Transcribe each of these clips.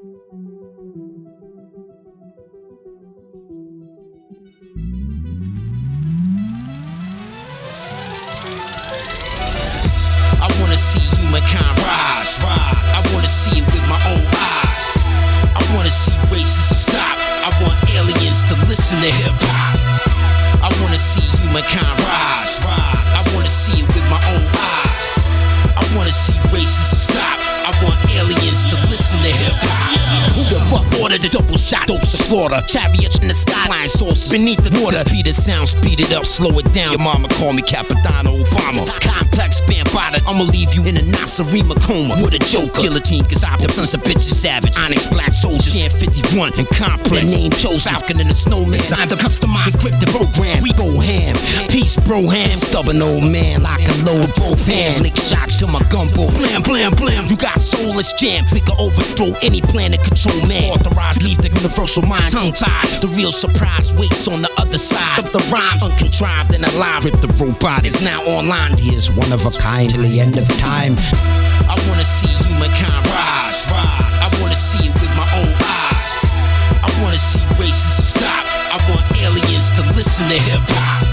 I wanna see humankind rise. I wanna see it with my own eyes. I wanna see racism stop. I want aliens to listen to hip hop. I wanna see humankind rise. I wanna see it with my own eyes. I wanna see racism stop. I want aliens to listen to hip hop. Who the fuck ordered the double shot dose of slaughter? Chariots in the sky, flying saucers beneath the water. Speed it sound, speed it up, slow it down. Your mama call me Capitano Obama. Complex band body, I'ma leave you in a Nasarima coma with a joker. Guillotine, cause I'm the sons of bitches savage. Onyx black soldiers, Can 51 and complex. The name chose Falcon and the Snowman. I'm the customized encrypted program. We go ham, peace bro ham. Stubborn old man, lock and load with both hands. Lick shots to my gumbo, blam blam blam. You got soulless jam, we can overthrow any planet control man. Authorized to leave the universal mind tongue-tied. The real surprise waits on the other side of the rhymes, uncontrived and alive. Rip the robot is now online. He is one of a kind till the end of time. I wanna see humankind rise. I wanna see it with my own eyes. I wanna see racism stop. I want aliens to listen to hip hop.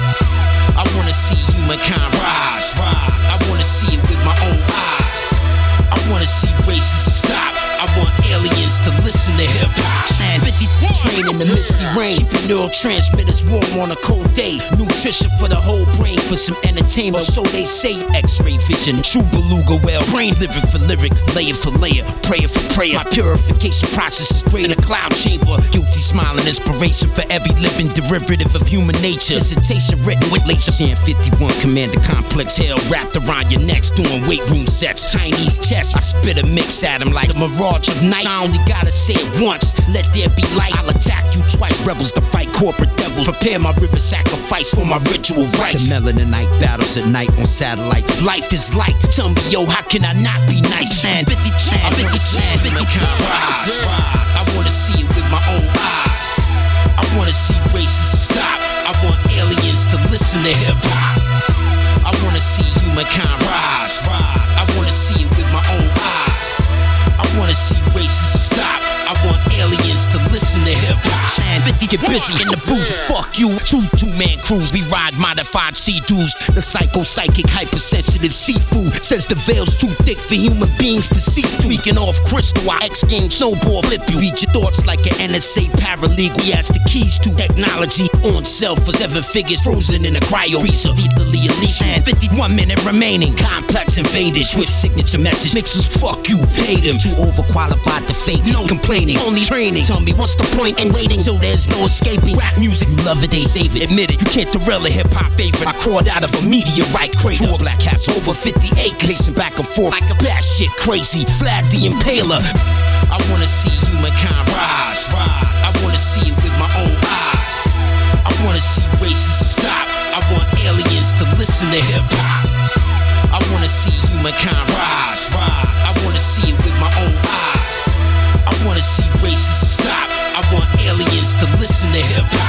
I wanna see humankind rise. I wanna see it with my own eyes. I wanna see racism stop. I want aliens to listen to hip hop. And 50 train in the misty rain, keeping neurotransmitters warm on a cold day. Nutrition for the whole brain, for some entertainment, so they say. X-ray vision, true beluga whale, brain lyric for lyric, layer for layer, prayer for prayer. My purification process is great in a cloud chamber. Guilty smiling inspiration for every living derivative of human nature. Dissertation written with laser. Sand 51 Commander Complex hell wrapped around your necks, doing weight room sex. Chinese chess, I spit a mix at him like the mirage of night. I only gotta say it once, let there be light. I'll attack you twice, rebels to fight corporate devils. Prepare my river sacrifice for my ritual rites. The melaninite battles at night on satellite. Life is light, tell me yo, how can I not be nice? And 50 rise. I wanna see it with my own eyes. I wanna see racism stop. I want aliens to listen to hip hop. I wanna see humankind rise. I wanna see it with my own eyes. I wanna see racism stop. I want aliens to listen to hip hop. And 50 get busy in the booth. Fuck you. Two-man crews. We ride modified sea-doos. The psychic, hypersensitive seafood. Says the veil's too thick for human beings to see. Tweaking off crystal. Our X-game snowball flip you. Read your thoughts like an NSA paralegal. We has the keys to technology on sale for 7 figures. Frozen in a cryo freezer. Lethally elite. And 51 minutes remaining. Complex invaded. Swift signature message. Mixers, fuck you. Pay them. Too overqualified to fake. No complaining. Only training. Tell me what's the point in waiting so there's no escaping. Rap music, you love it, they save it. Admit it, you can't derail a hip-hop favorite. I crawled out of a meteorite crater. Two black hats over 50 acres. Pacing back and forth like a batshit crazy. Vlad the Impaler. I wanna see humankind rise. I wanna see it with my own eyes. I wanna see racism stop. I want aliens to listen to hip-hop. I wanna see humankind rise. I wanna see it with my own eyes. I wanna see racism stop. I want aliens to listen to hip hop.